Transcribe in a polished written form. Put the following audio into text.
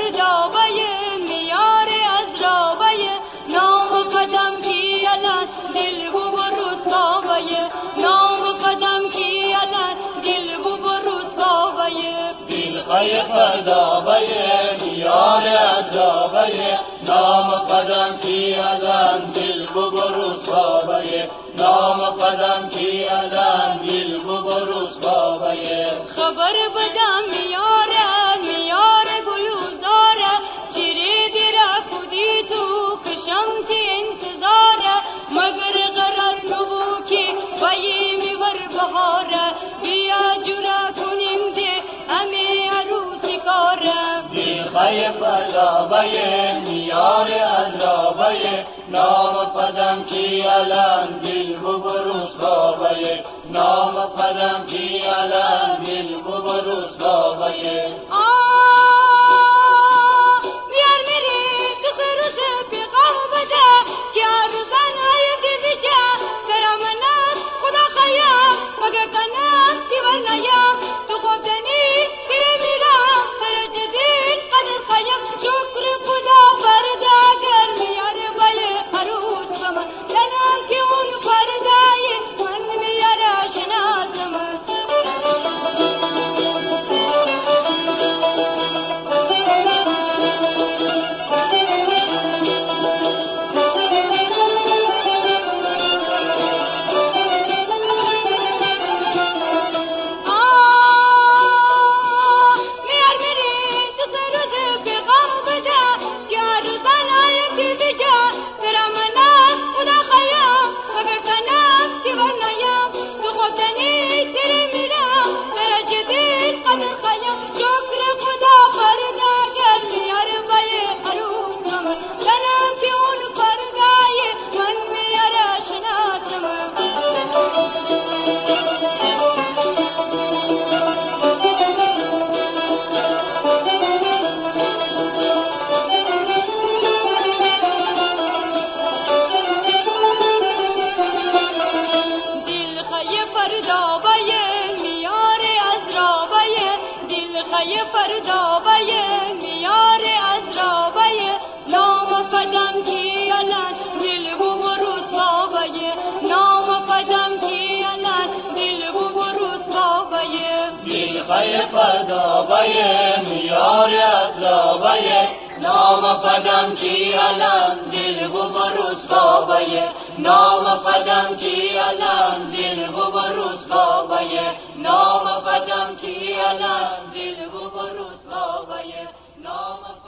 فردابای میار از رابای نام قدم کی الان دل بو رسوای نام قدم کی الان دل بو رسوای دل خای فردابای میار از رابای نام قدم کی الان دل بو رسوای نام قدم کی الان دل بو رسوای خبر بدم میار گلوزاره چیری دیره کودی تو کشمتی انتظاره مگر قرار نبو که بایی ور بهاره بیا جورا کنیم ده امی عروسی کاره دل خای فردابای میار از رابای نام قدم کی الان دل بو رسوای نام قدم کی الان دل بو رسوای میار میری تو روز پیغام بده که روزان های دیدیچه درم ناس خدا خیام مگر تنم دیوار نیم تو خوب دنی دیره میرم در جدید قدر خیم شکر خدا فرده اگر میار بای عروس بمن دلم که اون فردای من میار شناس من فردابای میار از رابای نام قدم کی الان دل بو رسوای نام قدم کی الان دل بو رسوای دل خای فردابای میار از رابای نام قدم کی الان دل بو رسوای نام قدم کی الان دل بو رسوای نام قدم کی الان دل بو رسوای نام